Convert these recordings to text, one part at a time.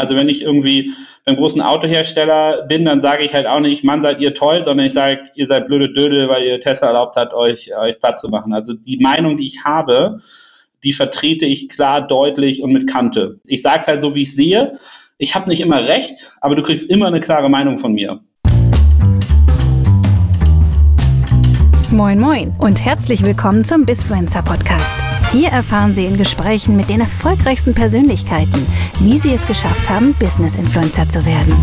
Also wenn ich irgendwie beim großen Autohersteller bin, dann sage ich halt auch nicht, Mann, seid ihr toll, sondern ich sage, ihr seid blöde Dödel, weil ihr Tesla erlaubt hat, euch Platz zu machen. Also die Meinung, die ich habe, die vertrete ich klar, deutlich und mit Kante. Ich sage es halt so, wie ich sehe. Ich habe nicht immer recht, aber du kriegst immer eine klare Meinung von mir. Moin Moin und herzlich willkommen zum Bizfluencer Podcast. Hier erfahren Sie in Gesprächen mit den erfolgreichsten Persönlichkeiten, wie sie es geschafft haben, Business-Influencer zu werden.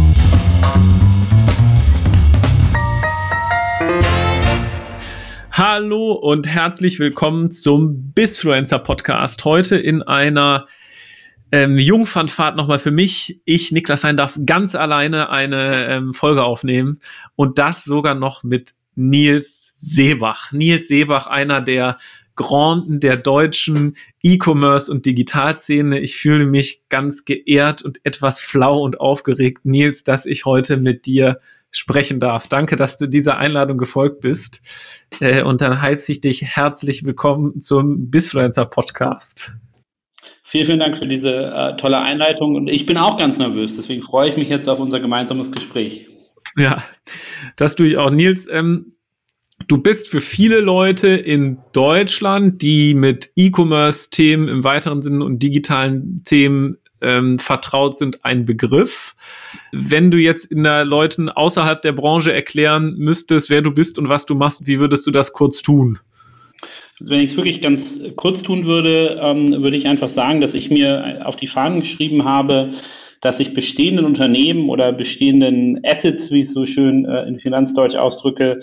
Hallo und herzlich willkommen zum Bizfluencer Podcast. Heute in einer Jungfernfahrt nochmal für mich. Ich, Niklas Hein, darf ganz alleine eine Folge aufnehmen und das sogar noch mit Nils Seebach. Nils Seebach, einer der Granden der deutschen E-Commerce- und Digitalszene. Ich fühle mich ganz geehrt und etwas flau und aufgeregt, Nils, dass ich heute mit dir sprechen darf. Danke, dass du dieser Einladung gefolgt bist. Und dann heiße ich dich herzlich willkommen zum Bizfluencer Podcast. Vielen, vielen Dank für diese tolle Einleitung. Und ich bin auch ganz nervös, deswegen freue ich mich jetzt auf unser gemeinsames Gespräch. Ja, das tue ich auch. Nils, du bist für viele Leute in Deutschland, die mit E-Commerce-Themen im weiteren Sinne und digitalen Themen vertraut sind, ein Begriff. Wenn du jetzt in der Leuten außerhalb der Branche erklären müsstest, wer du bist und was du machst, wie würdest du das kurz tun? Wenn ich es wirklich ganz kurz tun würde, würde ich einfach sagen, dass ich mir auf die Fahnen geschrieben habe, dass ich bestehenden Unternehmen oder bestehenden Assets, wie ich es so schön in Finanzdeutsch ausdrücke,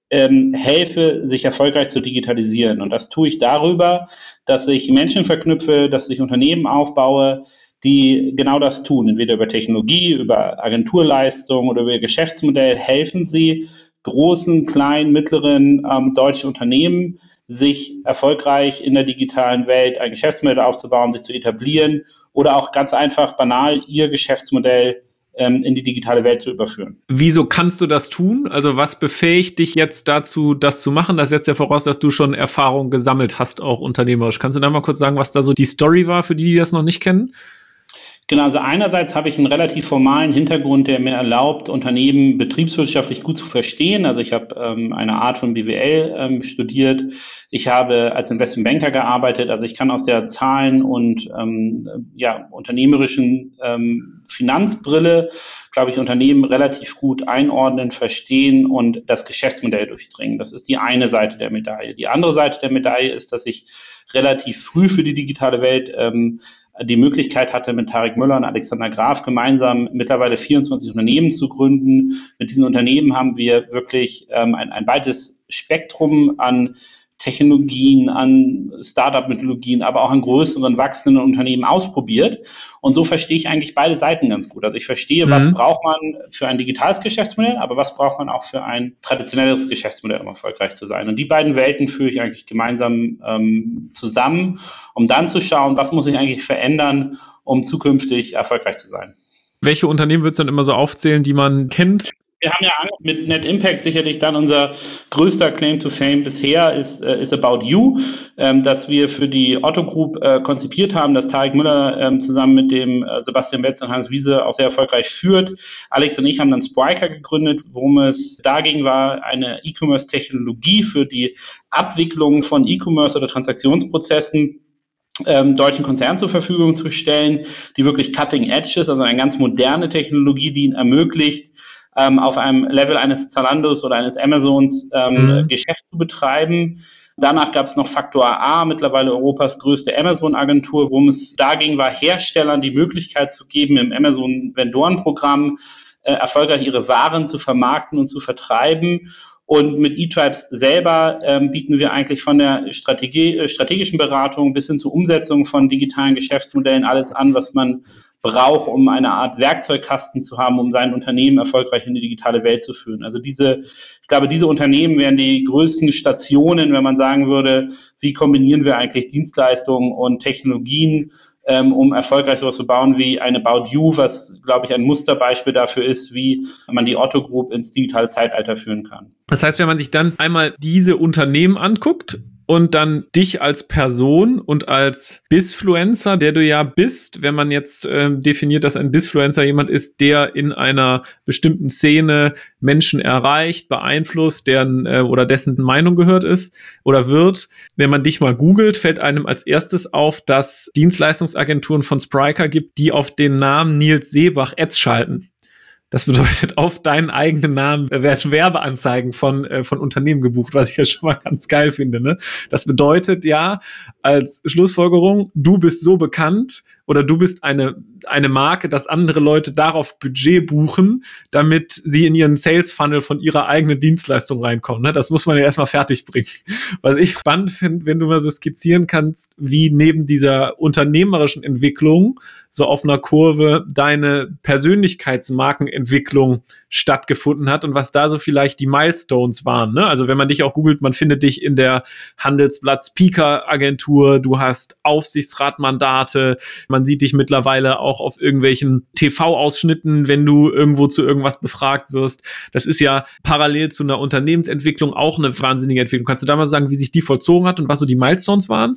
helfe, sich erfolgreich zu digitalisieren. Und das tue ich darüber, dass ich Menschen verknüpfe, dass ich Unternehmen aufbaue, die genau das tun. Entweder über Technologie, über Agenturleistung oder über ihr Geschäftsmodell helfen sie großen, kleinen, mittleren deutschen Unternehmen, sich erfolgreich in der digitalen Welt ein Geschäftsmodell aufzubauen, sich zu etablieren oder auch ganz einfach banal ihr Geschäftsmodell in die digitale Welt zu überführen. Wieso kannst du das tun? Also was befähigt dich jetzt dazu, das zu machen? Das setzt ja voraus, dass du schon Erfahrung gesammelt hast, auch unternehmerisch. Kannst du da mal kurz sagen, was da so die Story war, für die das noch nicht kennen? Genau, also einerseits habe ich einen relativ formalen Hintergrund, der mir erlaubt, Unternehmen betriebswirtschaftlich gut zu verstehen. Also ich habe eine Art von BWL studiert. Ich habe als Investmentbanker gearbeitet. Also ich kann aus der Zahlen- und unternehmerischen Finanzbrille, glaube ich, Unternehmen relativ gut einordnen, verstehen und das Geschäftsmodell durchdringen. Das ist die eine Seite der Medaille. Die andere Seite der Medaille ist, dass ich relativ früh für die digitale Welt die Möglichkeit hatte, mit Tarek Müller und Alexander Graf gemeinsam mittlerweile 24 Unternehmen zu gründen. Mit diesen Unternehmen haben wir wirklich ein weites Spektrum an Technologien, an Startup-Methodologien, aber auch an größeren, wachsenden Unternehmen ausprobiert. Und so verstehe ich eigentlich beide Seiten ganz gut. Also ich verstehe, was braucht man für ein digitales Geschäftsmodell, aber was braucht man auch für ein traditionelles Geschäftsmodell, um erfolgreich zu sein. Und die beiden Welten führe ich eigentlich gemeinsam zusammen, um dann zu schauen, was muss ich eigentlich verändern, um zukünftig erfolgreich zu sein. Welche Unternehmen würdest du dann immer so aufzählen, die man kennt? Wir haben ja mit NetImpact sicherlich dann unser größter Claim to Fame bisher ist About You, das wir für die Otto Group konzipiert haben, das Tarek Müller zusammen mit dem Sebastian Betz und Hans Wiese auch sehr erfolgreich führt. Alex und ich haben dann Spryker gegründet, worum es dagegen war, eine E-Commerce-Technologie für die Abwicklung von E-Commerce oder Transaktionsprozessen deutschen Konzernen zur Verfügung zu stellen, die wirklich cutting edge ist, also eine ganz moderne Technologie, die ihnen ermöglicht, auf einem Level eines Zalandos oder eines Amazons Geschäft zu betreiben. Danach gab es noch Faktor A, mittlerweile Europas größte Amazon-Agentur, worum es dagegen war, Herstellern die Möglichkeit zu geben, im Amazon-Vendoren-Programm erfolgreich ihre Waren zu vermarkten und zu vertreiben. Und mit eTribes selber bieten wir eigentlich von der strategischen Beratung bis hin zur Umsetzung von digitalen Geschäftsmodellen alles an, was man braucht, um eine Art Werkzeugkasten zu haben, um sein Unternehmen erfolgreich in die digitale Welt zu führen. Also ich glaube, diese Unternehmen wären die größten Stationen, wenn man sagen würde, wie kombinieren wir eigentlich Dienstleistungen und Technologien, um erfolgreich sowas zu bauen wie eine About You, was, glaube ich, ein Musterbeispiel dafür ist, wie man die Otto Group ins digitale Zeitalter führen kann. Das heißt, wenn man sich dann einmal diese Unternehmen anguckt und dann dich als Person und als Bisfluencer, der du ja bist, wenn man jetzt definiert, dass ein Bisfluencer jemand ist, der in einer bestimmten Szene Menschen erreicht, beeinflusst, deren oder dessen Meinung gehört ist oder wird. Wenn man dich mal googelt, fällt einem als erstes auf, dass Dienstleistungsagenturen von Spryker gibt, die auf den Namen Nils Seebach Ads schalten. Das bedeutet, auf deinen eigenen Namen werden Werbeanzeigen von Unternehmen gebucht, was ich ja schon mal ganz geil finde. Ne? Das bedeutet ja als Schlussfolgerung, du bist so bekannt oder du bist eine Marke, dass andere Leute darauf Budget buchen, damit sie in ihren Sales-Funnel von ihrer eigenen Dienstleistung reinkommen. Ne? Das muss man ja erstmal fertig bringen. Was ich spannend finde, wenn du mal so skizzieren kannst, wie neben dieser unternehmerischen Entwicklung so auf einer Kurve deine Persönlichkeitsmarkenentwicklung stattgefunden hat und was da so vielleicht die Milestones waren. Ne? Also wenn man dich auch googelt, man findet dich in der Handelsblatt Speaker Agentur, du hast Aufsichtsratmandate, man sieht dich mittlerweile auch auf irgendwelchen TV-Ausschnitten, wenn du irgendwo zu irgendwas befragt wirst. Das ist ja parallel zu einer Unternehmensentwicklung auch eine wahnsinnige Entwicklung. Kannst du da mal sagen, wie sich die vollzogen hat und was so die Milestones waren?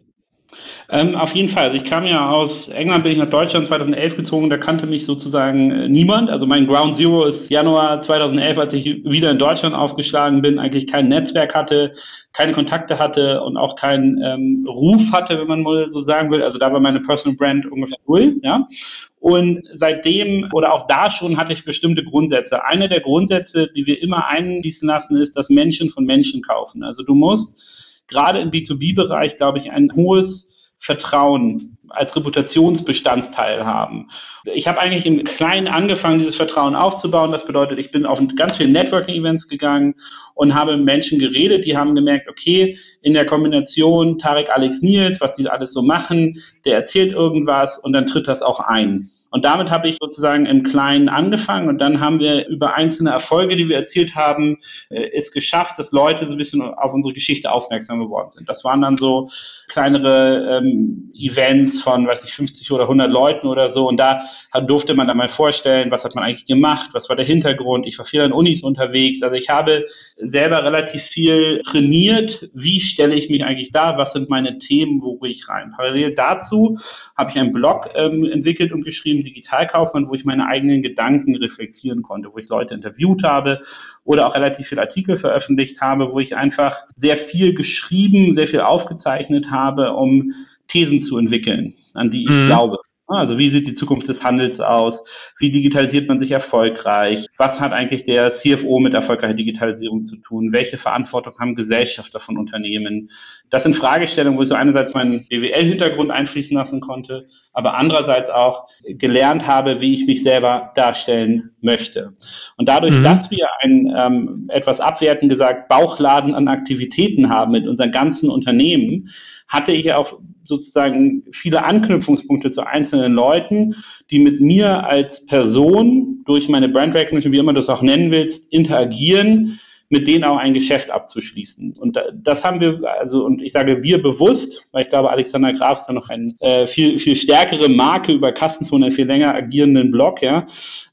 Auf jeden Fall. Also ich kam ja aus England, bin ich nach Deutschland 2011 gezogen, da kannte mich sozusagen niemand. Also mein Ground Zero ist Januar 2011, als ich wieder in Deutschland aufgeschlagen bin, eigentlich kein Netzwerk hatte, keine Kontakte hatte und auch keinen Ruf hatte, wenn man mal so sagen will. Also da war meine Personal Brand ungefähr null, ja. Und seitdem oder auch da schon hatte ich bestimmte Grundsätze. Eine der Grundsätze, die wir immer einfließen lassen, ist, dass Menschen von Menschen kaufen. Also du musst gerade im B2B-Bereich, glaube ich, ein hohes Vertrauen als Reputationsbestandteil haben. Ich habe eigentlich im Kleinen angefangen, dieses Vertrauen aufzubauen. Das bedeutet, ich bin auf ganz viele Networking-Events gegangen und habe mit Menschen geredet, die haben gemerkt, okay, in der Kombination Tarek, Alex, Nils, was die alles so machen, der erzählt irgendwas und dann tritt das auch ein. Und damit habe ich sozusagen im Kleinen angefangen und dann haben wir über einzelne Erfolge, die wir erzielt haben, es geschafft, dass Leute so ein bisschen auf unsere Geschichte aufmerksam geworden sind. Das waren dann so kleinere Events von, 50 oder 100 Leuten oder so und da durfte man dann mal vorstellen, was hat man eigentlich gemacht, was war der Hintergrund. Ich war viel an Unis unterwegs, also ich habe selber relativ viel trainiert, wie stelle ich mich eigentlich dar, was sind meine Themen, wo gehe ich rein. Parallel dazu habe ich einen Blog entwickelt und geschrieben, Digitalkaufmann, wo ich meine eigenen Gedanken reflektieren konnte, wo ich Leute interviewt habe oder auch relativ viele Artikel veröffentlicht habe, wo ich einfach sehr viel geschrieben, sehr viel aufgezeichnet habe, um Thesen zu entwickeln, an die ich glaube. Also wie sieht die Zukunft des Handels aus? Wie digitalisiert man sich erfolgreich? Was hat eigentlich der CFO mit erfolgreicher Digitalisierung zu tun? Welche Verantwortung haben Gesellschafter von Unternehmen? Das sind Fragestellungen, wo ich so einerseits meinen BWL-Hintergrund einfließen lassen konnte, aber andererseits auch gelernt habe, wie ich mich selber darstellen möchte. Und dadurch, dass wir einen etwas abwertend gesagt Bauchladen an Aktivitäten haben mit unseren ganzen Unternehmen, hatte ich auch sozusagen viele Anknüpfungspunkte zu einzelnen Leuten, die mit mir als Person durch meine Brand Recognition, wie immer du es auch nennen willst, interagieren, mit denen auch ein Geschäft abzuschließen. Und das haben wir, also, und ich sage wir bewusst, weil ich glaube, Alexander Graf ist ja noch eine viel stärkere Marke über Kassenzone, einen viel länger agierenden Blog, ja,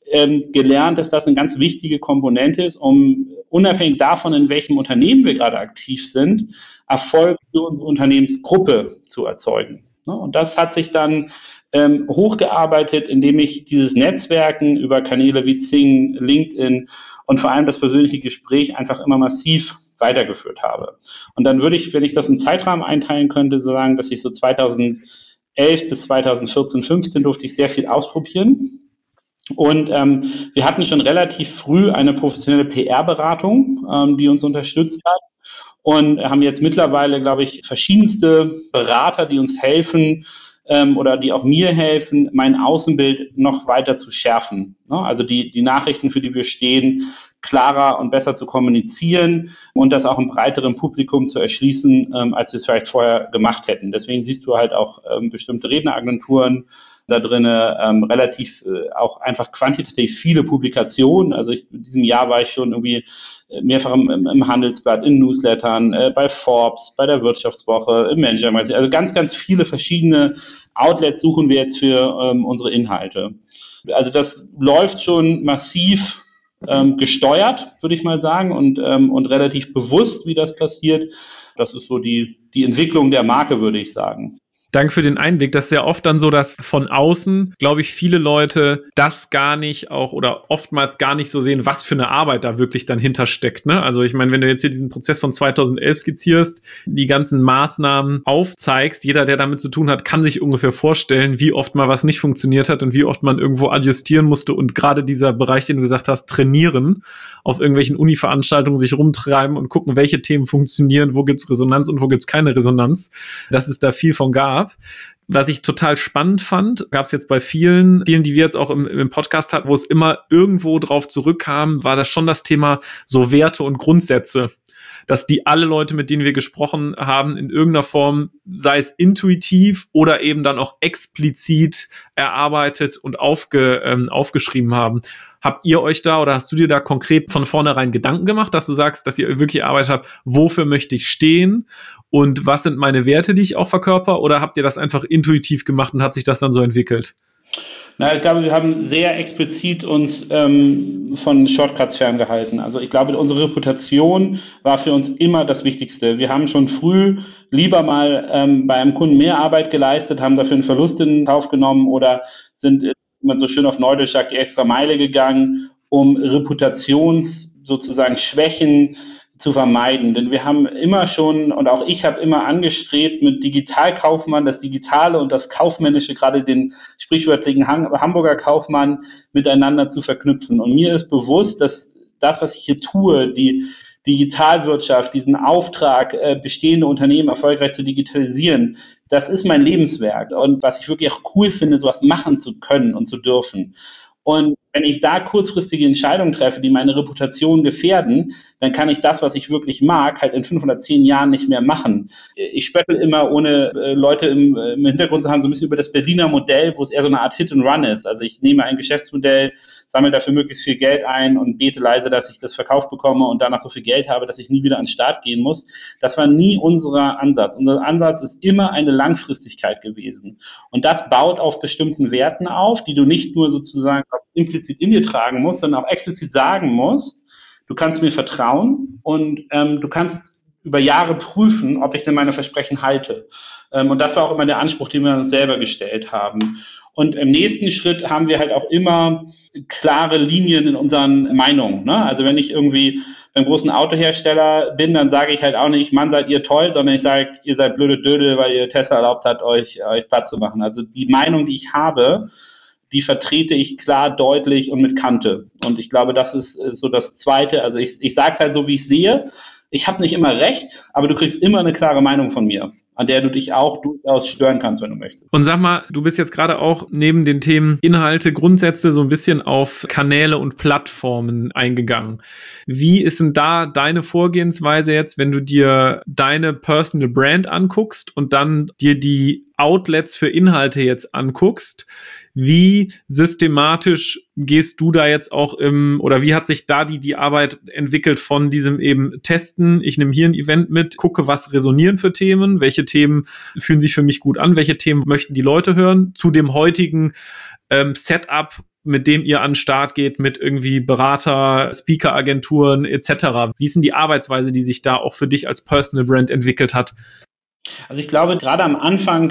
gelernt, dass das eine ganz wichtige Komponente ist, um unabhängig davon, in welchem Unternehmen wir gerade aktiv sind, Erfolg für unsere Unternehmensgruppe zu erzeugen. Und das hat sich dann hochgearbeitet, indem ich dieses Netzwerken über Kanäle wie Xing, LinkedIn und vor allem das persönliche Gespräch einfach immer massiv weitergeführt habe. Und dann würde ich, wenn ich das in Zeitrahmen einteilen könnte, so sagen, dass ich so 2011 bis 2014, 15 durfte ich sehr viel ausprobieren. Und wir hatten schon relativ früh eine professionelle PR-Beratung, die uns unterstützt hat. Und haben jetzt mittlerweile, glaube ich, verschiedenste Berater, die uns helfen oder die auch mir helfen, mein Außenbild noch weiter zu schärfen. Ne? Also die Nachrichten, für die wir stehen, klarer und besser zu kommunizieren und das auch im breiteren Publikum zu erschließen, als wir es vielleicht vorher gemacht hätten. Deswegen siehst du halt auch bestimmte Redneragenturen da drin, relativ auch einfach quantitativ viele Publikationen. Also in diesem Jahr war ich schon irgendwie mehrfach im Handelsblatt, in Newslettern, bei Forbes, bei der Wirtschaftswoche, im Manager-Magazin. Also ganz, ganz viele verschiedene Outlets suchen wir jetzt für unsere Inhalte. Also das läuft schon massiv gesteuert, würde ich mal sagen, und relativ bewusst, wie das passiert. Das ist so die Entwicklung der Marke, würde ich sagen. Danke für den Einblick. Das ist ja oft dann so, dass von außen, glaube ich, viele Leute das gar nicht auch oder oftmals gar nicht so sehen, was für eine Arbeit da wirklich dann hintersteckt. Ne? Also ich meine, wenn du jetzt hier diesen Prozess von 2011 skizzierst, die ganzen Maßnahmen aufzeigst, jeder, der damit zu tun hat, kann sich ungefähr vorstellen, wie oft mal was nicht funktioniert hat und wie oft man irgendwo adjustieren musste. Und gerade dieser Bereich, den du gesagt hast, trainieren, auf irgendwelchen Uni-Veranstaltungen sich rumtreiben und gucken, welche Themen funktionieren, wo gibt's Resonanz und wo gibt's keine Resonanz, dass es da viel von gab. Was ich total spannend fand, gab es jetzt bei vielen, die wir jetzt auch im Podcast hatten, wo es immer irgendwo drauf zurückkam, war das schon das Thema so Werte und Grundsätze. Dass die alle Leute, mit denen wir gesprochen haben, in irgendeiner Form, sei es intuitiv oder eben dann auch explizit erarbeitet und aufgeschrieben haben. Habt ihr euch da oder hast du dir da konkret von vornherein Gedanken gemacht, dass du sagst, dass ihr wirklich erarbeitet habt, wofür möchte ich stehen und was sind meine Werte, die ich auch verkörper, oder habt ihr das einfach intuitiv gemacht und hat sich das dann so entwickelt? Na, ich glaube, wir haben sehr explizit uns von Shortcuts ferngehalten. Also ich glaube, unsere Reputation war für uns immer das Wichtigste. Wir haben schon früh lieber mal bei einem Kunden mehr Arbeit geleistet, haben dafür einen Verlust in Kauf genommen oder sind, wie man so schön auf Neudeutsch sagt, die extra Meile gegangen, um sozusagen Schwächen zu vermeiden. Denn wir haben immer schon, und auch ich habe immer angestrebt, mit Digitalkaufmann das Digitale und das Kaufmännische, gerade den sprichwörtlichen Hamburger Kaufmann, miteinander zu verknüpfen. Und mir ist bewusst, dass das, was ich hier tue, die Digitalwirtschaft, diesen Auftrag, bestehende Unternehmen erfolgreich zu digitalisieren, das ist mein Lebenswerk. Und was ich wirklich auch cool finde, sowas machen zu können und zu dürfen. Und wenn ich da kurzfristige Entscheidungen treffe, die meine Reputation gefährden, dann kann ich das, was ich wirklich mag, halt in 5 oder 10 Jahren nicht mehr machen. Ich spöttel immer, ohne Leute im Hintergrund zu haben, so ein bisschen über das Berliner Modell, wo es eher so eine Art Hit and Run ist. Also ich nehme ein Geschäftsmodell, sammle dafür möglichst viel Geld ein und bete leise, dass ich das verkauft bekomme und danach so viel Geld habe, dass ich nie wieder an den Start gehen muss. Das war nie unser Ansatz. Unser Ansatz ist immer eine Langfristigkeit gewesen. Und das baut auf bestimmten Werten auf, die du nicht nur sozusagen implizit in dir tragen musst, sondern auch explizit sagen musst, du kannst mir vertrauen und du kannst über Jahre prüfen, ob ich denn meine Versprechen halte. Und das war auch immer der Anspruch, den wir uns selber gestellt haben. Und im nächsten Schritt haben wir halt auch immer klare Linien in unseren Meinungen. Ne? Also wenn ich irgendwie beim großen Autohersteller bin, dann sage ich halt auch nicht, Mann, seid ihr toll, sondern ich sage, ihr seid blöde Dödel, weil ihr Tesla erlaubt hat, euch platt zu machen. Also die Meinung, die ich habe, die vertrete ich klar, deutlich und mit Kante. Und ich glaube, das ist so das Zweite. Also ich sage es halt so, wie ich sehe. Ich habe nicht immer recht, aber du kriegst immer eine klare Meinung von mir, an der du dich auch durchaus stören kannst, wenn du möchtest. Und sag mal, du bist jetzt gerade auch neben den Themen Inhalte, Grundsätze so ein bisschen auf Kanäle und Plattformen eingegangen. Wie ist denn da deine Vorgehensweise jetzt, wenn du dir deine Personal Brand anguckst und dann dir die Outlets für Inhalte jetzt anguckst? Wie systematisch gehst du da jetzt auch oder wie hat sich da die Arbeit entwickelt von diesem eben Testen? Ich nehme hier ein Event mit, gucke, was resonieren für Themen, welche Themen fühlen sich für mich gut an, welche Themen möchten die Leute hören, zu dem heutigen Setup, mit dem ihr an den Start geht, mit irgendwie Berater, Speaker-Agenturen etc. Wie ist denn die Arbeitsweise, die sich da auch für dich als Personal Brand entwickelt hat? Also ich glaube, gerade am Anfang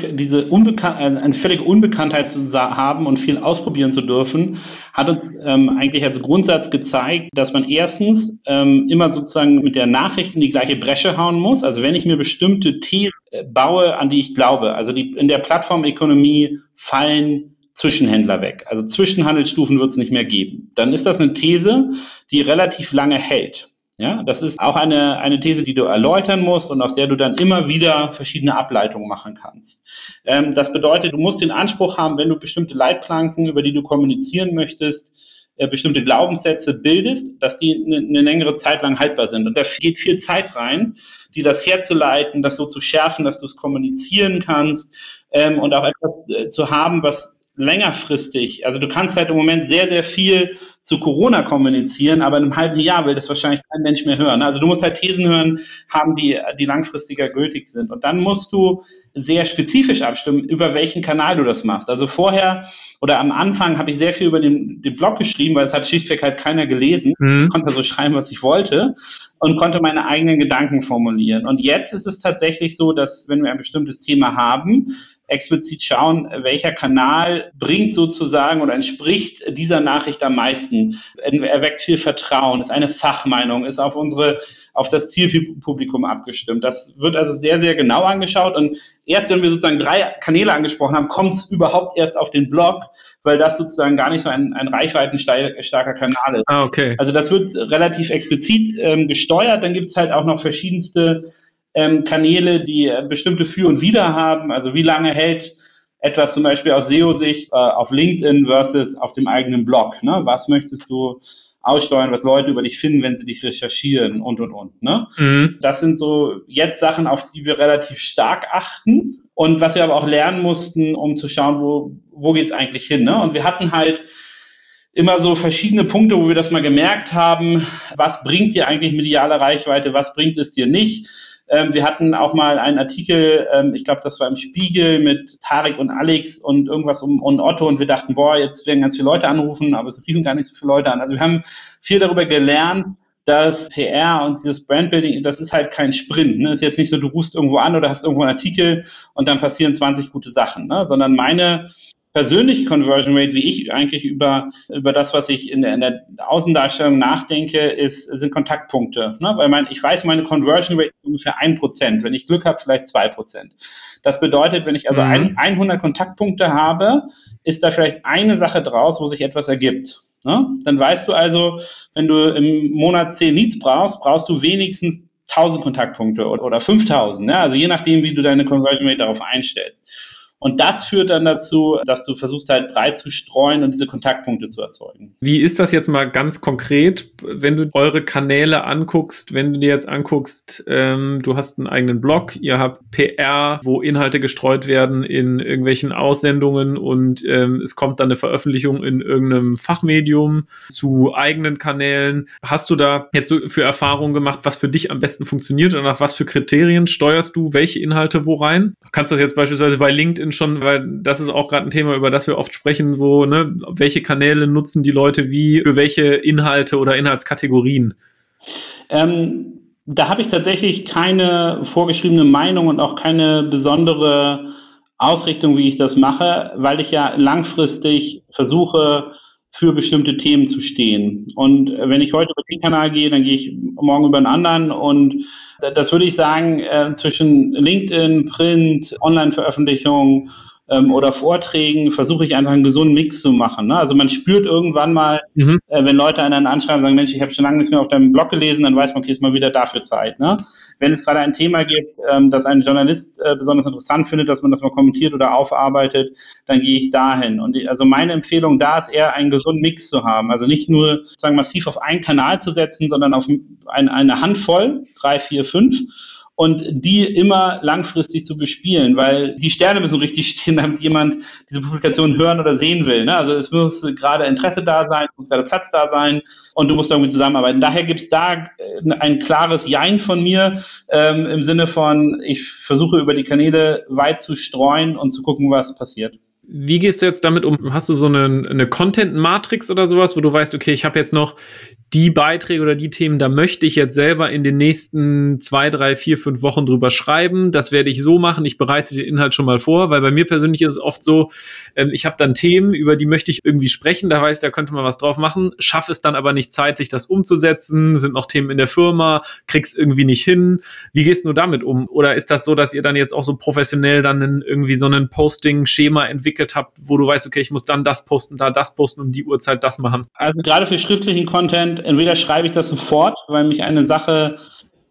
eine völlige Unbekanntheit zu haben und viel ausprobieren zu dürfen, hat uns eigentlich als Grundsatz gezeigt, dass man erstens immer sozusagen mit der Nachricht in die gleiche Bresche hauen muss. Also wenn ich mir bestimmte Themen baue, an die ich glaube, also in der Plattformökonomie fallen Zwischenhändler weg. Also Zwischenhandelsstufen wird es nicht mehr geben. Dann ist das eine These, die relativ lange hält. Ja, das ist auch eine These, die du erläutern musst und aus der du dann immer wieder verschiedene Ableitungen machen kannst. Das bedeutet, du musst den Anspruch haben, wenn du bestimmte Leitplanken, über die du kommunizieren möchtest, bestimmte Glaubenssätze bildest, dass die eine längere Zeit lang haltbar sind. Und da geht viel Zeit rein, die das herzuleiten, das so zu schärfen, dass du es kommunizieren kannst und auch etwas zu haben, was längerfristig, also du kannst halt im Moment sehr, sehr viel zu Corona kommunizieren, aber in einem halben Jahr will das wahrscheinlich kein Mensch mehr hören. Also du musst halt Thesen hören haben, die langfristiger gültig sind. Und dann musst du sehr spezifisch abstimmen, über welchen Kanal du das machst. Also vorher oder am Anfang habe ich sehr viel über den Blog geschrieben, weil es hat schlichtweg halt keiner gelesen. Ich konnte so schreiben, was ich wollte und konnte meine eigenen Gedanken formulieren. Und jetzt ist es tatsächlich so, dass wenn wir ein bestimmtes Thema haben, explizit schauen, welcher Kanal bringt sozusagen oder entspricht dieser Nachricht am meisten, erweckt viel Vertrauen, ist eine Fachmeinung, ist auf das Zielpublikum abgestimmt. Das wird also sehr, sehr genau angeschaut und erst wenn wir sozusagen 3 Kanäle angesprochen haben, kommt es überhaupt erst auf den Blog, weil das sozusagen gar nicht so ein reichweitenstarker Kanal ist. Okay. Also das wird relativ explizit gesteuert. Dann gibt es halt auch noch verschiedenste Kanäle, die bestimmte Für und Wider haben. Also wie lange hält etwas zum Beispiel aus SEO-Sicht auf LinkedIn versus auf dem eigenen Blog? Ne? Was möchtest du aussteuern, was Leute über dich finden, wenn sie dich recherchieren und. Ne? Das sind so jetzt Sachen, auf die wir relativ stark achten und was wir aber auch lernen mussten, um zu schauen, wo geht's eigentlich hin. Ne? Und wir hatten halt immer so verschiedene Punkte, wo wir das mal gemerkt haben, was bringt dir eigentlich mediale Reichweite, was bringt es dir nicht. Wir hatten auch mal einen Artikel, ich glaube, das war im Spiegel mit Tarek und Alex und irgendwas und Otto und wir dachten, jetzt werden ganz viele Leute anrufen, aber es riefen gar nicht so viele Leute an. Also wir haben viel darüber gelernt, dass PR und dieses Brandbuilding, das ist halt kein Sprint. Ne? Ist jetzt nicht so, du rufst irgendwo an oder hast irgendwo einen Artikel und dann passieren 20 gute Sachen, ne? Sondern meine persönliche Conversion Rate, wie ich eigentlich über das, was ich in der Außendarstellung nachdenke, sind Kontaktpunkte. Ne? Weil ich weiß, meine Conversion Rate ist ungefähr 1%. Wenn ich Glück habe, vielleicht 2%. Das bedeutet, wenn ich also 100 Kontaktpunkte habe, ist da vielleicht eine Sache draus, wo sich etwas ergibt. Ne? Dann weißt du also, wenn du im Monat 10 Leads brauchst du wenigstens 1000 Kontaktpunkte oder 5000. Ne? Also je nachdem, wie du deine Conversion Rate darauf einstellst. Und das führt dann dazu, dass du versuchst halt breit zu streuen und diese Kontaktpunkte zu erzeugen. Wie ist das jetzt mal ganz konkret, wenn du eure Kanäle anguckst, wenn du dir jetzt anguckst, du hast einen eigenen Blog, ihr habt PR, wo Inhalte gestreut werden in irgendwelchen Aussendungen und es kommt dann eine Veröffentlichung in irgendeinem Fachmedium zu eigenen Kanälen. Hast du da jetzt so für Erfahrungen gemacht, was für dich am besten funktioniert und nach was für Kriterien steuerst du welche Inhalte wo rein? Kannst du das jetzt beispielsweise bei LinkedIn schon, weil das ist auch gerade ein Thema, über das wir oft sprechen, welche Kanäle nutzen die Leute wie, für welche Inhalte oder Inhaltskategorien? Da habe ich tatsächlich keine vorgeschriebene Meinung und auch keine besondere Ausrichtung, wie ich das mache, weil ich ja langfristig versuche, für bestimmte Themen zu stehen. Und wenn ich heute über den Kanal gehe, dann gehe ich morgen über einen anderen. Und das würde ich sagen, zwischen LinkedIn, Print, Online-Veröffentlichungen oder Vorträgen versuche ich einfach einen gesunden Mix zu machen. Ne? Also man spürt irgendwann mal, wenn Leute einen anschreiben und sagen, Mensch, ich habe schon lange nichts mehr auf deinem Blog gelesen, dann weiß man, okay, ist mal wieder dafür Zeit. Ne? Wenn es gerade ein Thema gibt, das ein Journalist besonders interessant findet, dass man das mal kommentiert oder aufarbeitet, dann gehe ich dahin. Und also meine Empfehlung da ist eher, einen gesunden Mix zu haben. Also nicht nur sozusagen massiv auf einen Kanal zu setzen, sondern auf eine Handvoll, 3, 4, 5 und die immer langfristig zu bespielen, weil die Sterne müssen richtig stehen, damit jemand diese Publikation hören oder sehen will. Ne? Also es muss gerade Interesse da sein, es muss gerade Platz da sein und du musst irgendwie zusammenarbeiten. Daher gibt es da ein klares Jein von mir im Sinne von, ich versuche über die Kanäle weit zu streuen und zu gucken, was passiert. Wie gehst du jetzt damit um? Hast du so eine Content-Matrix oder sowas, wo du weißt, okay, ich habe jetzt noch die Beiträge oder die Themen, da möchte ich jetzt selber in den nächsten 2, 3, 4, 5 Wochen drüber schreiben. Das werde ich so machen. Ich bereite den Inhalt schon mal vor, weil bei mir persönlich ist es oft so, ich habe dann Themen, über die möchte ich irgendwie sprechen. Da weiß ich, da könnte man was drauf machen. Schaffe es dann aber nicht zeitlich, das umzusetzen. Sind noch Themen in der Firma, krieg's irgendwie nicht hin. Wie gehst du damit um? Oder ist das so, dass ihr dann jetzt auch so professionell dann irgendwie so ein Posting-Schema entwickelt habt, wo du weißt, okay, ich muss dann das posten, da das posten, um die Uhrzeit das machen? Also gerade für schriftlichen Content, entweder schreibe ich das sofort, weil mich eine Sache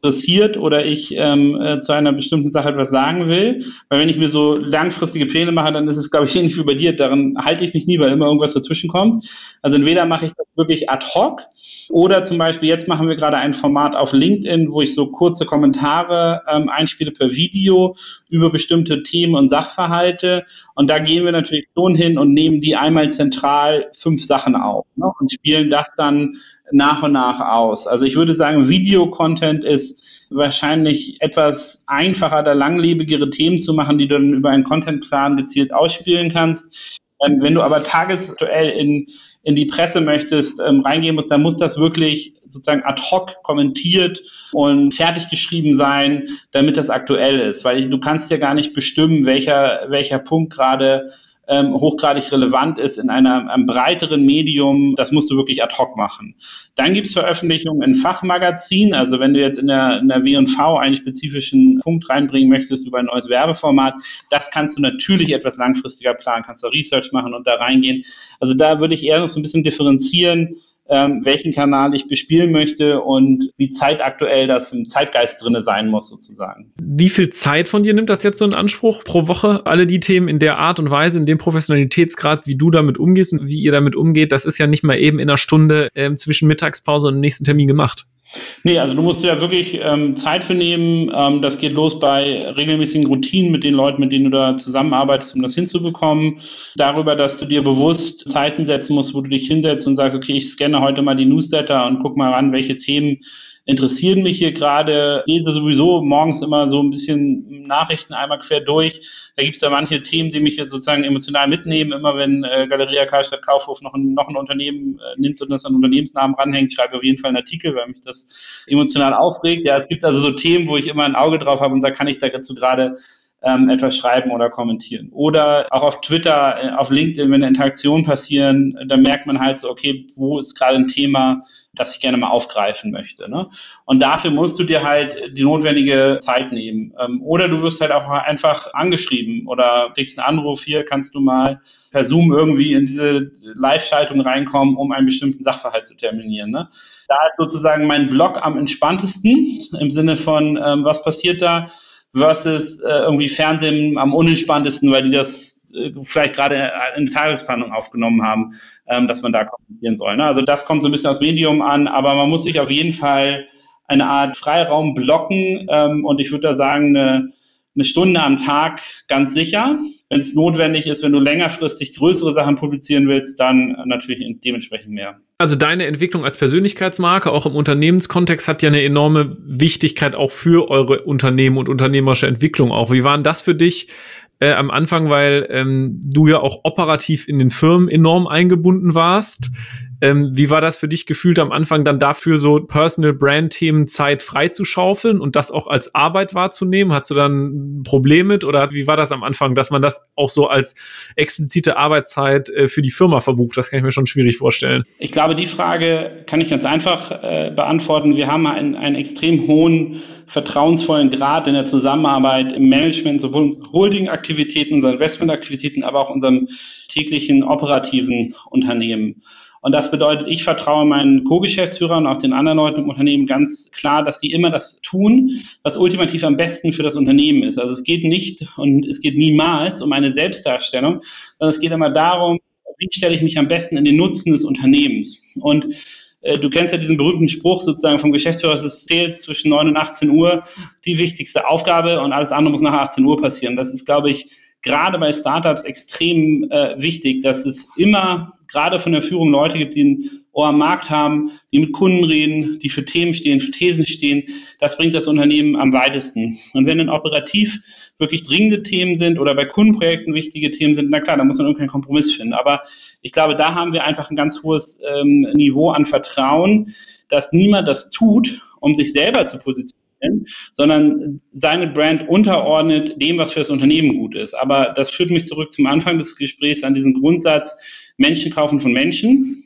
interessiert oder ich zu einer bestimmten Sache etwas sagen will. Weil wenn ich mir so langfristige Pläne mache, dann ist es, glaube ich, ähnlich wie bei dir. Daran halte ich mich nie, weil immer irgendwas dazwischen kommt. Also entweder mache ich das wirklich ad hoc oder zum Beispiel jetzt machen wir gerade ein Format auf LinkedIn, wo ich so kurze Kommentare einspiele per Video über bestimmte Themen und Sachverhalte. Und da gehen wir natürlich schon hin und nehmen die einmal zentral 5 Sachen auf, ne, und spielen das dann nach und nach aus. Also ich würde sagen, Video-Content ist wahrscheinlich etwas einfacher, da langlebigere Themen zu machen, die du dann über einen Contentplan gezielt ausspielen kannst. Wenn du aber tagesaktuell in die Presse möchtest, reingehen musst, dann muss das wirklich sozusagen ad hoc kommentiert und fertig geschrieben sein, damit das aktuell ist. Weil du kannst ja gar nicht bestimmen, welcher Punkt gerade hochgradig relevant ist in einem breiteren Medium. Das musst du wirklich ad hoc machen. Dann gibt es Veröffentlichungen in Fachmagazinen. Also wenn du jetzt in der W&V einen spezifischen Punkt reinbringen möchtest über ein neues Werbeformat, das kannst du natürlich etwas langfristiger planen, kannst du Research machen und da reingehen. Also da würde ich eher noch so ein bisschen differenzieren, welchen Kanal ich bespielen möchte und wie zeitaktuell das im Zeitgeist drinne sein muss sozusagen. Wie viel Zeit von dir nimmt das jetzt so in Anspruch pro Woche? Alle die Themen in der Art und Weise, in dem Professionalitätsgrad, wie du damit umgehst und wie ihr damit umgeht, das ist ja nicht mal eben in einer Stunde zwischen Mittagspause und dem nächsten Termin gemacht. Nee, also du musst dir da wirklich Zeit für nehmen. Das geht los bei regelmäßigen Routinen mit den Leuten, mit denen du da zusammenarbeitest, um das hinzubekommen. Darüber, dass du dir bewusst Zeiten setzen musst, wo du dich hinsetzt und sagst, okay, ich scanne heute mal die Newsletter und guck mal ran, welche Themen interessieren mich hier gerade. Ich lese sowieso morgens immer so ein bisschen Nachrichten einmal quer durch. Da gibt es ja manche Themen, die mich jetzt sozusagen emotional mitnehmen. Immer wenn Galeria Karstadt Kaufhof noch ein Unternehmen nimmt und das an Unternehmensnamen ranhängt, schreibe ich auf jeden Fall einen Artikel, weil mich das emotional aufregt. Ja, es gibt also so Themen, wo ich immer ein Auge drauf habe und sage, kann ich dazu gerade etwas schreiben oder kommentieren. Oder auch auf Twitter, auf LinkedIn, wenn Interaktionen passieren, dann merkt man halt so, okay, wo ist gerade ein Thema, das ich gerne mal aufgreifen möchte. Ne? Und dafür musst du dir halt die notwendige Zeit nehmen. Oder du wirst halt auch einfach angeschrieben oder kriegst einen Anruf, hier kannst du mal per Zoom irgendwie in diese Live-Schaltung reinkommen, um einen bestimmten Sachverhalt zu terminieren. Ne? Da ist sozusagen mein Blog am entspanntesten im Sinne von, was passiert da, versus irgendwie Fernsehen am unentspanntesten, weil die das vielleicht gerade in der Tagesplanung aufgenommen haben, dass man da kommentieren soll. Ne? Also das kommt so ein bisschen aufs Medium an, aber man muss sich auf jeden Fall eine Art Freiraum blocken und ich würde da sagen, eine Stunde am Tag ganz sicher. Wenn es notwendig ist, wenn du längerfristig größere Sachen publizieren willst, dann natürlich dementsprechend mehr. Also deine Entwicklung als Persönlichkeitsmarke, auch im Unternehmenskontext, hat ja eine enorme Wichtigkeit auch für eure Unternehmen und unternehmerische Entwicklung auch. Wie war denn das für dich am Anfang, weil du ja auch operativ in den Firmen enorm eingebunden warst? Wie war das für dich gefühlt am Anfang dann dafür so Personal-Brand-Themen Zeit freizuschaufeln und das auch als Arbeit wahrzunehmen? Hattest du dann ein Problem mit oder wie war das am Anfang, dass man das auch so als explizite Arbeitszeit für die Firma verbucht? Das kann ich mir schon schwierig vorstellen. Ich glaube, die Frage kann ich ganz einfach beantworten. Wir haben einen extrem hohen vertrauensvollen Grad in der Zusammenarbeit im Management, sowohl unsere Holding-Aktivitäten, unsere Investment-Aktivitäten, aber auch unserem täglichen operativen Unternehmen. Und das bedeutet, ich vertraue meinen Co-Geschäftsführern und auch den anderen Leuten im Unternehmen ganz klar, dass sie immer das tun, was ultimativ am besten für das Unternehmen ist. Also es geht nicht und es geht niemals um eine Selbstdarstellung, sondern es geht immer darum, wie stelle ich mich am besten in den Nutzen des Unternehmens. Und du kennst ja diesen berühmten Spruch sozusagen vom Geschäftsführer, es zählt zwischen 9 und 18 Uhr die wichtigste Aufgabe und alles andere muss nach 18 Uhr passieren. Das ist, glaube ich, gerade bei Startups extrem wichtig, dass es immer gerade von der Führung Leute gibt, die ein Ohr am Markt haben, die mit Kunden reden, die für Themen stehen, für Thesen stehen. Das bringt das Unternehmen am weitesten. Und wenn dann operativ wirklich dringende Themen sind oder bei Kundenprojekten wichtige Themen sind, na klar, da muss man irgendeinen Kompromiss finden. Aber ich glaube, da haben wir einfach ein ganz hohes Niveau an Vertrauen, dass niemand das tut, um sich selber zu positionieren, sondern seine Brand unterordnet dem, was für das Unternehmen gut ist. Aber das führt mich zurück zum Anfang des Gesprächs an diesen Grundsatz, Menschen kaufen von Menschen.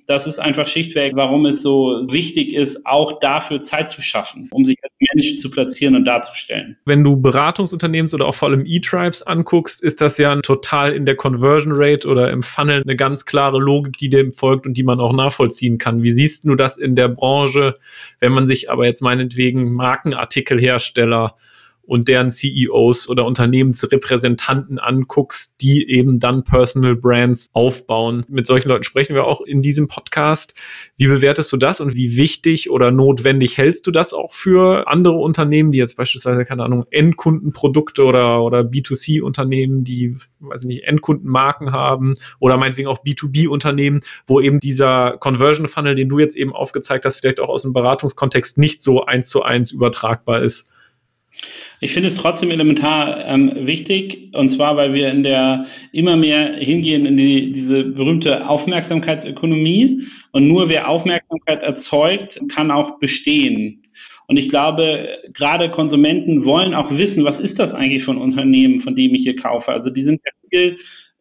Das ist einfach schlichtweg, warum es so wichtig ist, auch dafür Zeit zu schaffen, um sich als Mensch zu platzieren und darzustellen. Wenn du Beratungsunternehmens oder auch vor allem E-Tribes anguckst, ist das ja total in der Conversion Rate oder im Funnel eine ganz klare Logik, die dem folgt und die man auch nachvollziehen kann. Wie siehst du das in der Branche, wenn man sich aber jetzt meinetwegen Markenartikelhersteller und deren CEOs oder Unternehmensrepräsentanten anguckst, die eben dann Personal Brands aufbauen? Mit solchen Leuten sprechen wir auch in diesem Podcast. Wie bewertest du das und wie wichtig oder notwendig hältst du das auch für andere Unternehmen, die jetzt beispielsweise, keine Ahnung, Endkundenprodukte oder B2C-Unternehmen, die, weiß ich nicht, Endkundenmarken haben oder meinetwegen auch B2B-Unternehmen, wo eben dieser Conversion-Funnel, den du jetzt eben aufgezeigt hast, vielleicht auch aus dem Beratungskontext nicht so 1:1 übertragbar ist? Ich finde es trotzdem elementar wichtig, und zwar, weil wir immer mehr hingehen in diese berühmte Aufmerksamkeitsökonomie, und nur wer Aufmerksamkeit erzeugt, kann auch bestehen. Und ich glaube, gerade Konsumenten wollen auch wissen, was ist das eigentlich für ein Unternehmen, von dem ich hier kaufe. Also die sind ja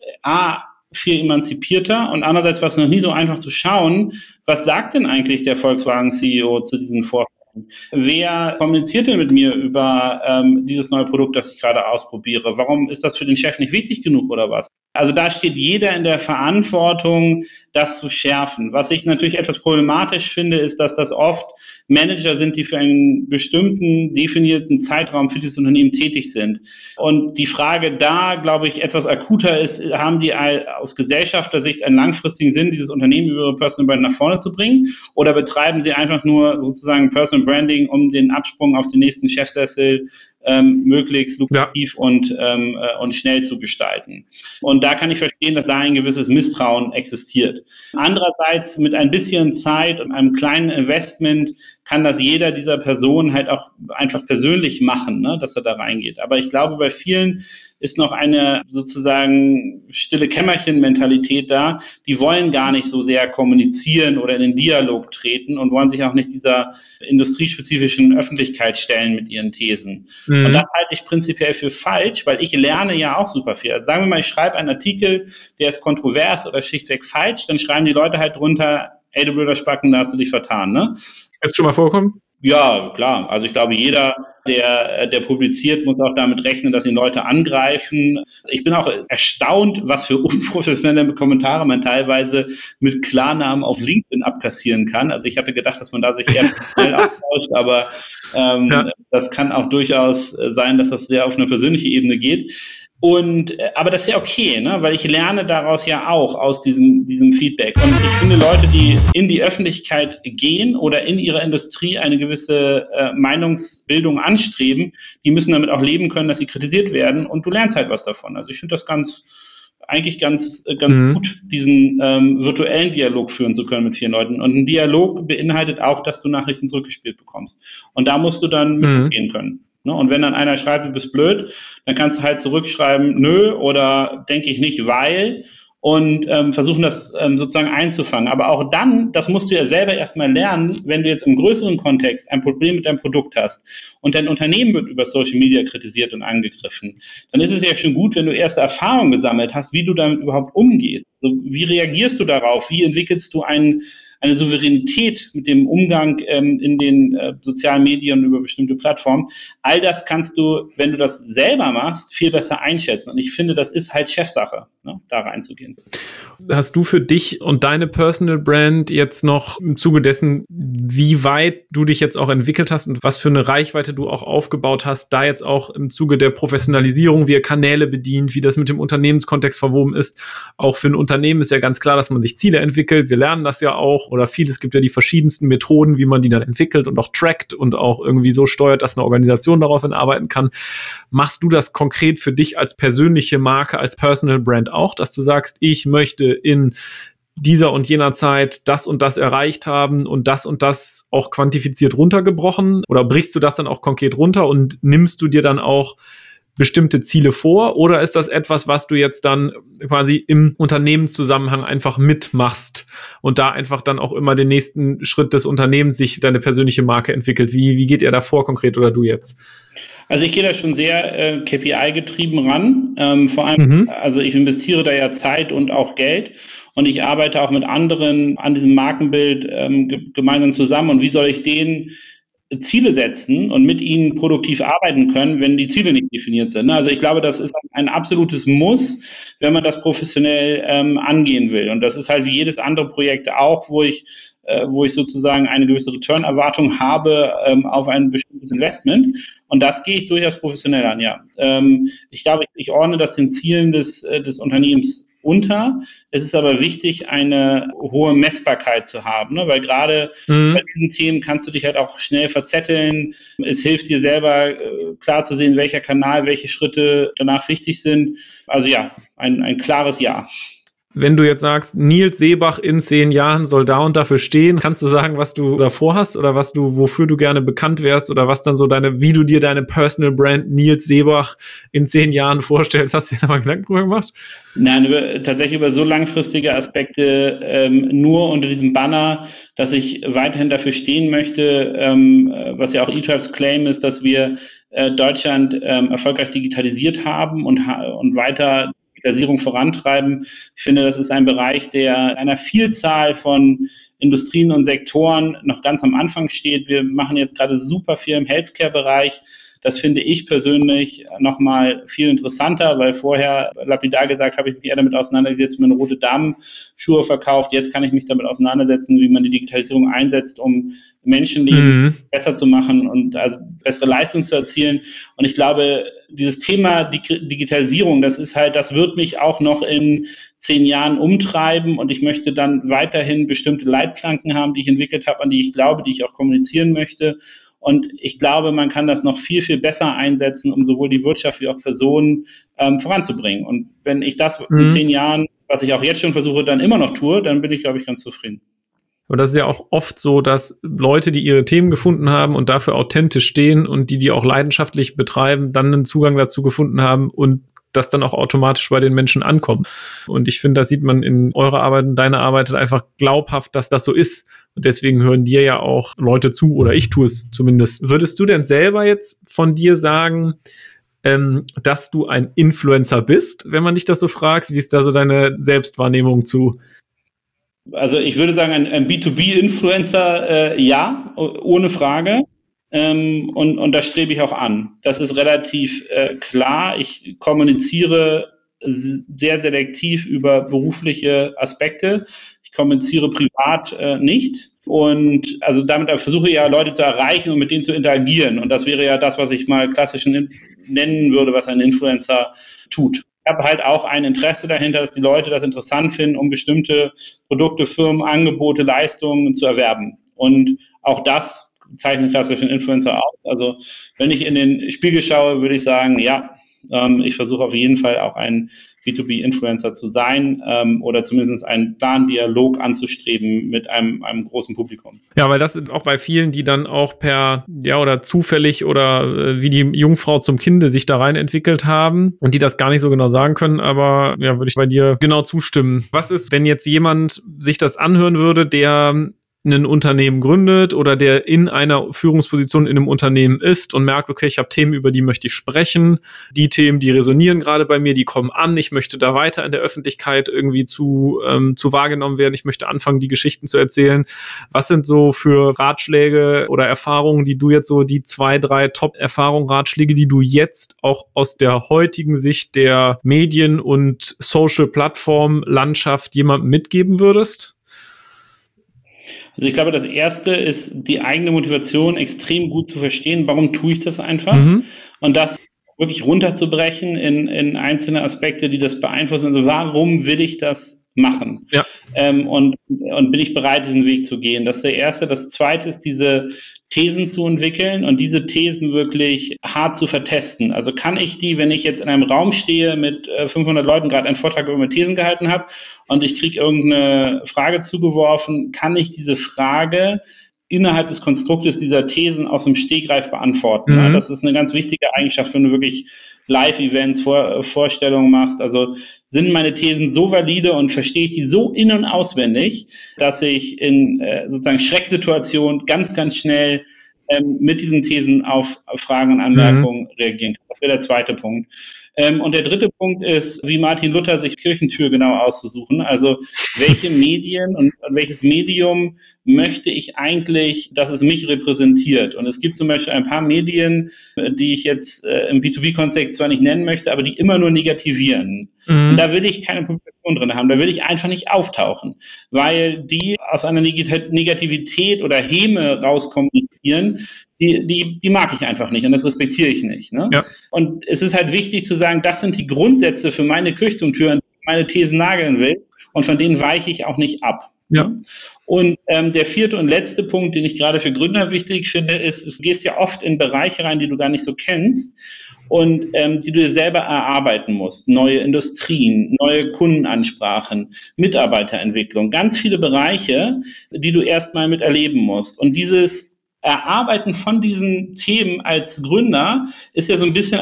viel emanzipierter, und andererseits war es noch nie so einfach zu schauen, was sagt denn eigentlich der Volkswagen-CEO zu diesen Vorfällen? Wer kommuniziert denn mit mir über dieses neue Produkt, das ich gerade ausprobiere? Warum ist das für den Chef nicht wichtig genug oder was? Also da steht jeder in der Verantwortung, das zu schärfen. Was ich natürlich etwas problematisch finde, ist, dass das oft Manager sind, die für einen bestimmten definierten Zeitraum für dieses Unternehmen tätig sind. Und die Frage da, glaube ich, etwas akuter ist, haben die aus Gesellschaftersicht einen langfristigen Sinn, dieses Unternehmen über ihre Personal Brand nach vorne zu bringen? Oder betreiben sie einfach nur sozusagen Personal Branding, um den Absprung auf den nächsten Chefsessel möglichst lukrativ und schnell zu gestalten? Und da kann ich verstehen, dass da ein gewisses Misstrauen existiert. Andererseits, mit ein bisschen Zeit und einem kleinen Investment kann das jeder dieser Personen halt auch einfach persönlich machen, ne, dass er da reingeht. Aber ich glaube, bei vielen ist noch eine sozusagen stille Kämmerchen-Mentalität da. Die wollen gar nicht so sehr kommunizieren oder in den Dialog treten und wollen sich auch nicht dieser industriespezifischen Öffentlichkeit stellen mit ihren Thesen. Mhm. Und das halte ich prinzipiell für falsch, weil ich lerne ja auch super viel. Also sagen wir mal, ich schreibe einen Artikel, der ist kontrovers oder schlichtweg falsch, dann schreiben die Leute halt drunter, ey, du blöder Spacken, da hast du dich vertan, ne? Ist schon mal vorkommen? Ja, klar. Also ich glaube, jeder, der publiziert, muss auch damit rechnen, dass ihn Leute angreifen. Ich bin auch erstaunt, was für unprofessionelle Kommentare man teilweise mit Klarnamen auf LinkedIn abkassieren kann. Also ich hatte gedacht, dass man da sich eher schnell austauscht, aber das kann auch durchaus sein, dass das sehr auf eine persönliche Ebene geht. Aber das ist ja okay, ne? Weil ich lerne daraus ja auch aus diesem Feedback. Und ich finde, Leute, die in die Öffentlichkeit gehen oder in ihrer Industrie eine gewisse Meinungsbildung anstreben, die müssen damit auch leben können, dass sie kritisiert werden, und du lernst halt was davon. Also ich finde das eigentlich ganz gut, diesen virtuellen Dialog führen zu können mit vielen Leuten. Und ein Dialog beinhaltet auch, dass du Nachrichten zurückgespielt bekommst. Und da musst du dann mitgehen können. Und wenn dann einer schreibt, du bist blöd, dann kannst du halt zurückschreiben, nö, oder denke ich nicht, weil, und versuchen das sozusagen einzufangen. Aber auch dann, das musst du ja selber erstmal lernen, wenn du jetzt im größeren Kontext ein Problem mit deinem Produkt hast und dein Unternehmen wird über Social Media kritisiert und angegriffen, dann ist es ja schon gut, wenn du erste Erfahrungen gesammelt hast, wie du damit überhaupt umgehst. Also, wie reagierst du darauf? Wie entwickelst du eine Souveränität mit dem Umgang in den sozialen Medien über bestimmte Plattformen? All das kannst du, wenn du das selber machst, viel besser einschätzen. Und ich finde, das ist halt Chefsache, ne, da reinzugehen. Hast du für dich und deine Personal Brand jetzt noch im Zuge dessen, wie weit du dich jetzt auch entwickelt hast und was für eine Reichweite du auch aufgebaut hast, da jetzt auch im Zuge der Professionalisierung, wie ihr Kanäle bedient, wie das mit dem Unternehmenskontext verwoben ist? Auch für ein Unternehmen ist ja ganz klar, dass man sich Ziele entwickelt. Wir lernen das ja auch. Oder es gibt ja die verschiedensten Methoden, wie man die dann entwickelt und auch trackt und auch irgendwie so steuert, dass eine Organisation daraufhin arbeiten kann. Machst du das konkret für dich als persönliche Marke, als Personal Brand auch, dass du sagst, ich möchte in dieser und jener Zeit das und das erreicht haben und das auch quantifiziert runtergebrochen? Oder brichst du das dann auch konkret runter und nimmst du dir dann auch bestimmte Ziele vor, oder ist das etwas, was du jetzt dann quasi im Unternehmenszusammenhang einfach mitmachst und da einfach dann auch immer den nächsten Schritt des Unternehmens sich deine persönliche Marke entwickelt? Wie geht ihr da vor konkret oder du jetzt? Also ich gehe da schon sehr KPI-getrieben ran. Vor allem, also ich investiere da ja Zeit und auch Geld. und ich arbeite auch mit anderen an diesem Markenbild gemeinsam zusammen. Und wie soll ich denen Ziele setzen und mit ihnen produktiv arbeiten können, wenn die Ziele nicht definiert sind? Also ich glaube, das ist ein absolutes Muss, wenn man das professionell angehen will. Und das ist halt wie jedes andere Projekt auch, wo ich sozusagen eine gewisse Return-Erwartung habe auf ein bestimmtes Investment. Und das gehe ich durchaus professionell an, ja. Ich glaube, ich ordne das den Zielen des Unternehmens unter. Es ist aber wichtig, eine hohe Messbarkeit zu haben, ne? Weil gerade bei diesen Themen kannst du dich halt auch schnell verzetteln. Es hilft dir selber klar zu sehen, welcher Kanal, welche Schritte danach wichtig sind. Also ja, ein klares Ja. Wenn du jetzt sagst, Nils Seebach in 10 Jahren soll da und dafür stehen, kannst du sagen, was du davor hast oder wofür du gerne bekannt wärst oder was dann so wie du dir deine Personal Brand Nils Seebach in 10 Jahren vorstellst? Hast du dir da mal Gedanken drüber gemacht? Nein, tatsächlich über so langfristige Aspekte nur unter diesem Banner, dass ich weiterhin dafür stehen möchte, was ja auch eTribes Claim ist, dass wir Deutschland erfolgreich digitalisiert haben und weiter Digitalisierung vorantreiben. Ich finde, das ist ein Bereich, der einer Vielzahl von Industrien und Sektoren noch ganz am Anfang steht. Wir machen jetzt gerade super viel im Healthcare-Bereich. Das finde ich persönlich nochmal viel interessanter, weil vorher, lapidar gesagt, habe ich mich eher damit auseinandergesetzt, meine rote Damenschuhe verkauft. Jetzt kann ich mich damit auseinandersetzen, wie man die Digitalisierung einsetzt, um Menschenleben besser zu machen und also bessere Leistung zu erzielen. Und ich glaube, dieses Thema Digitalisierung, das wird mich auch noch in 10 Jahren umtreiben und ich möchte dann weiterhin bestimmte Leitplanken haben, die ich entwickelt habe, an die ich glaube, die ich auch kommunizieren möchte. Und ich glaube, man kann das noch viel, viel besser einsetzen, um sowohl die Wirtschaft wie auch Personen voranzubringen. Und wenn ich das in 10 Jahren, was ich auch jetzt schon versuche, dann immer noch tue, dann bin ich, glaube ich, ganz zufrieden. Aber das ist ja auch oft so, dass Leute, die ihre Themen gefunden haben und dafür authentisch stehen und die auch leidenschaftlich betreiben, dann einen Zugang dazu gefunden haben und das dann auch automatisch bei den Menschen ankommt. Und ich finde, das sieht man in eurer Arbeit und deiner Arbeit einfach glaubhaft, dass das so ist. Und deswegen hören dir ja auch Leute zu, oder ich tue es zumindest. Würdest du denn selber jetzt von dir sagen, dass du ein Influencer bist, wenn man dich das so fragt? Wie ist da so deine Selbstwahrnehmung zu? Also ich würde sagen, ein B2B-Influencer, ja, ohne Frage. Und das strebe ich auch an. Das ist relativ klar. Ich kommuniziere sehr selektiv über berufliche Aspekte. Ich kommuniziere privat nicht. Und also damit versuche ich ja Leute zu erreichen und mit denen zu interagieren. Und das wäre ja das, was ich mal klassisch nennen würde, was ein Influencer tut. Ich habe halt auch ein Interesse dahinter, dass die Leute das interessant finden, um bestimmte Produkte, Firmen, Angebote, Leistungen zu erwerben. Und auch das zeichnet klassischen Influencer aus. Also wenn ich in den Spiegel schaue, würde ich sagen, ja, ich versuche auf jeden Fall auch ein B2B-Influencer zu sein oder zumindest einen klaren Dialog anzustreben mit einem großen Publikum. Ja, weil das sind auch bei vielen, die dann auch oder zufällig oder wie die Jungfrau zum Kinde sich da rein entwickelt haben und die das gar nicht so genau sagen können, aber ja, würde ich bei dir genau zustimmen. Was ist, wenn jetzt jemand sich das anhören würde, der ein Unternehmen gründet oder der in einer Führungsposition in einem Unternehmen ist und merkt, okay, ich habe Themen, über die möchte ich sprechen. Die Themen, die resonieren gerade bei mir, die kommen an. Ich möchte da weiter in der Öffentlichkeit irgendwie zu wahrgenommen werden. Ich möchte anfangen, die Geschichten zu erzählen. Was sind so für Ratschläge oder Erfahrungen, die du jetzt so, die 2, 3 Top-Erfahrungen, Ratschläge, die du jetzt auch aus der heutigen Sicht der Medien- und Social-Plattform-Landschaft jemandem mitgeben würdest? Also ich glaube, das Erste ist, die eigene Motivation extrem gut zu verstehen. Warum tue ich das einfach? Und das wirklich runterzubrechen in einzelne Aspekte, die das beeinflussen. Also warum will ich das machen? Ja. Und bin ich bereit, diesen Weg zu gehen? Das ist der Erste. Das Zweite ist, diese Thesen zu entwickeln und diese Thesen wirklich hart zu vertesten. Also kann ich die, wenn ich jetzt in einem Raum stehe mit 500 Leuten, gerade einen Vortrag über meine Thesen gehalten habe und ich kriege irgendeine Frage zugeworfen, kann ich diese Frage innerhalb des Konstruktes dieser Thesen aus dem Stegreif beantworten? Ja, das ist eine ganz wichtige Eigenschaft, wenn du wirklich Live-Events, Vorstellungen machst. Also sind meine Thesen so valide und verstehe ich die so in- und auswendig, dass ich in sozusagen Schrecksituationen ganz, ganz schnell mit diesen Thesen auf Fragen und Anmerkungen reagieren kann. Das wäre der zweite Punkt. Und der dritte Punkt ist, wie Martin Luther sich Kirchentür genau auszusuchen. Also welche Medien und welches Medium möchte ich eigentlich, dass es mich repräsentiert? Und es gibt zum Beispiel ein paar Medien, die ich jetzt im B2B-Kontext zwar nicht nennen möchte, aber die immer nur negativieren. Und da will ich keine Publikation drin haben, da will ich einfach nicht auftauchen, weil die aus einer Negativität oder Häme rauskommunizieren, die mag ich einfach nicht und das respektiere ich nicht. Ne? Ja. Und es ist halt wichtig zu sagen, das sind die Grundsätze für meine Kirchturmtür, an die ich meine Thesen nageln will und von denen weiche ich auch nicht ab. Ja. Und der vierte und letzte Punkt, den ich gerade für Gründer wichtig finde, ist, du gehst ja oft in Bereiche rein, die du gar nicht so kennst und die du dir selber erarbeiten musst. Neue Industrien, neue Kundenansprachen, Mitarbeiterentwicklung, ganz viele Bereiche, die du erstmal miterleben musst. Und dieses Erarbeiten von diesen Themen als Gründer ist ja so ein bisschen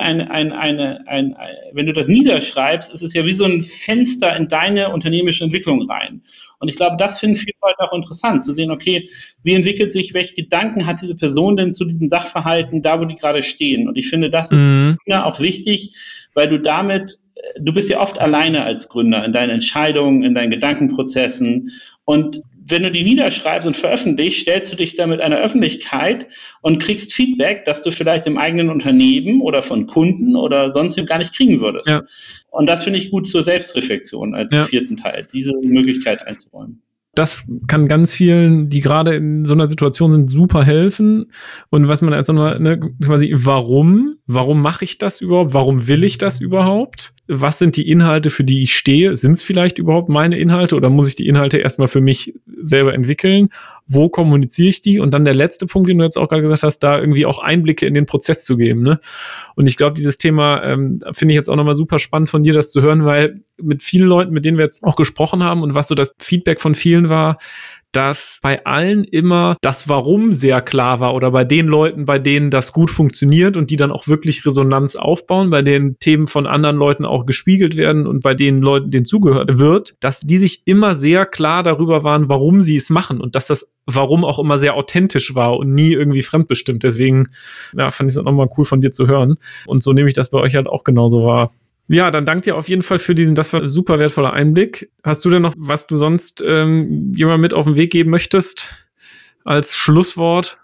wenn du das niederschreibst, ist es ja wie so ein Fenster in deine unternehmerische Entwicklung rein. Und ich glaube, das finden viele Leute auch interessant, zu sehen, okay, wie entwickelt sich, welche Gedanken hat diese Person denn zu diesen Sachverhalten, da wo die gerade stehen? Und ich finde, das ist auch wichtig, weil du bist ja oft alleine als Gründer in deinen Entscheidungen, in deinen Gedankenprozessen. Und wenn du die niederschreibst und veröffentlichst, stellst du dich da mit einer Öffentlichkeit und kriegst Feedback, das du vielleicht im eigenen Unternehmen oder von Kunden oder sonst gar nicht kriegen würdest. Ja. Und das finde ich gut zur Selbstreflexion als vierten Teil, diese Möglichkeit einzuräumen. Das kann ganz vielen, die gerade in so einer Situation sind, super helfen. Und was man als quasi, warum mache ich das überhaupt? Warum will ich das überhaupt? Was sind die Inhalte, für die ich stehe? Sind es vielleicht überhaupt meine Inhalte oder muss ich die Inhalte erstmal für mich selber entwickeln? Wo kommuniziere ich die? Und dann der letzte Punkt, den du jetzt auch gerade gesagt hast, da irgendwie auch Einblicke in den Prozess zu geben. Ne? Und ich glaube, dieses Thema finde ich jetzt auch nochmal super spannend von dir, das zu hören, weil mit vielen Leuten, mit denen wir jetzt auch gesprochen haben und was so das Feedback von vielen war, dass bei allen immer das Warum sehr klar war oder bei den Leuten, bei denen das gut funktioniert und die dann auch wirklich Resonanz aufbauen, bei denen Themen von anderen Leuten auch gespiegelt werden und bei den Leuten, denen zugehört wird, dass die sich immer sehr klar darüber waren, warum sie es machen und dass das Warum auch immer sehr authentisch war und nie irgendwie fremdbestimmt. Deswegen fand ich es auch nochmal cool von dir zu hören. Und so nehme ich das bei euch halt auch genauso wahr. Ja, dann danke dir auf jeden Fall für das war ein super wertvoller Einblick. Hast du denn noch, was du sonst jemandem mit auf den Weg geben möchtest als Schlusswort?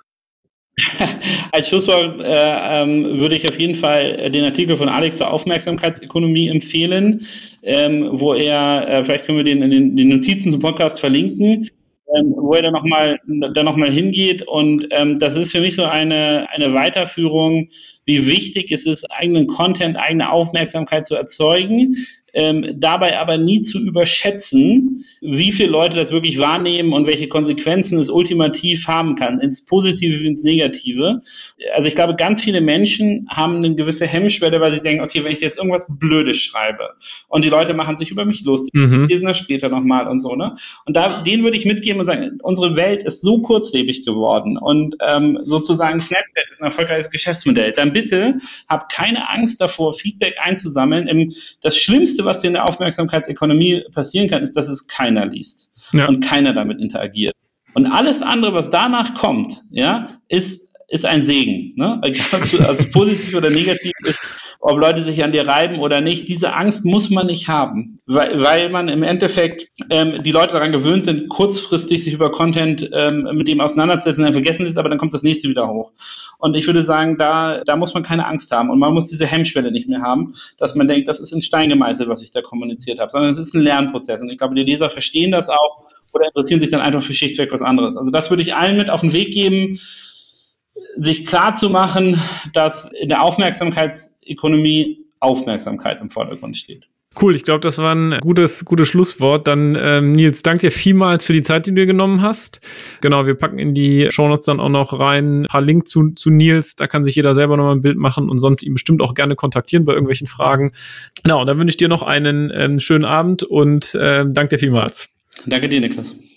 Als Schlusswort würde ich auf jeden Fall den Artikel von Alex zur Aufmerksamkeitsökonomie empfehlen, wo er, vielleicht können wir den in den Notizen zum Podcast verlinken, wo er dann noch mal hingeht. Und das ist für mich so eine Weiterführung, wie wichtig es ist, eigenen Content, eigene Aufmerksamkeit zu erzeugen, dabei aber nie zu überschätzen, wie viele Leute das wirklich wahrnehmen und welche Konsequenzen es ultimativ haben kann, ins Positive wie ins Negative. Also ich glaube, ganz viele Menschen haben eine gewisse Hemmschwelle, weil sie denken, okay, wenn ich jetzt irgendwas Blödes schreibe und die Leute machen sich über mich lustig, lesen das später nochmal und so, ne? Und denen würde ich mitgeben und sagen, unsere Welt ist so kurzlebig geworden und sozusagen Snapchat ist ein erfolgreiches Geschäftsmodell. Dann bitte hab keine Angst davor, Feedback einzusammeln. Das Schlimmste, was dir in der Aufmerksamkeitsökonomie passieren kann, ist, dass es keiner liest und keiner damit interagiert. Und alles andere, was danach kommt, ist ein Segen. Ne? Also positiv oder negativ ist, ob Leute sich an dir reiben oder nicht. Diese Angst muss man nicht haben, weil man im Endeffekt die Leute daran gewöhnt sind, kurzfristig sich über Content mit dem auseinanderzusetzen, dann vergessen sie es, aber dann kommt das nächste wieder hoch. Und ich würde sagen, da muss man keine Angst haben und man muss diese Hemmschwelle nicht mehr haben, dass man denkt, das ist in Stein gemeißelt, was ich da kommuniziert habe, sondern es ist ein Lernprozess. Und ich glaube, die Leser verstehen das auch oder interessieren sich dann einfach für schlichtweg was anderes. Also das würde ich allen mit auf den Weg geben, sich klar zu machen, dass in der Aufmerksamkeitsökonomie Aufmerksamkeit im Vordergrund steht. Cool, ich glaube, das war ein gutes Schlusswort. Dann, Nils, danke dir vielmals für die Zeit, die du dir genommen hast. Genau, wir packen in die Shownotes dann auch noch rein ein paar Links zu Nils. Da kann sich jeder selber nochmal ein Bild machen und sonst ihn bestimmt auch gerne kontaktieren bei irgendwelchen Fragen. Genau, und dann wünsche ich dir noch einen schönen Abend und danke dir vielmals. Danke dir, Niklas.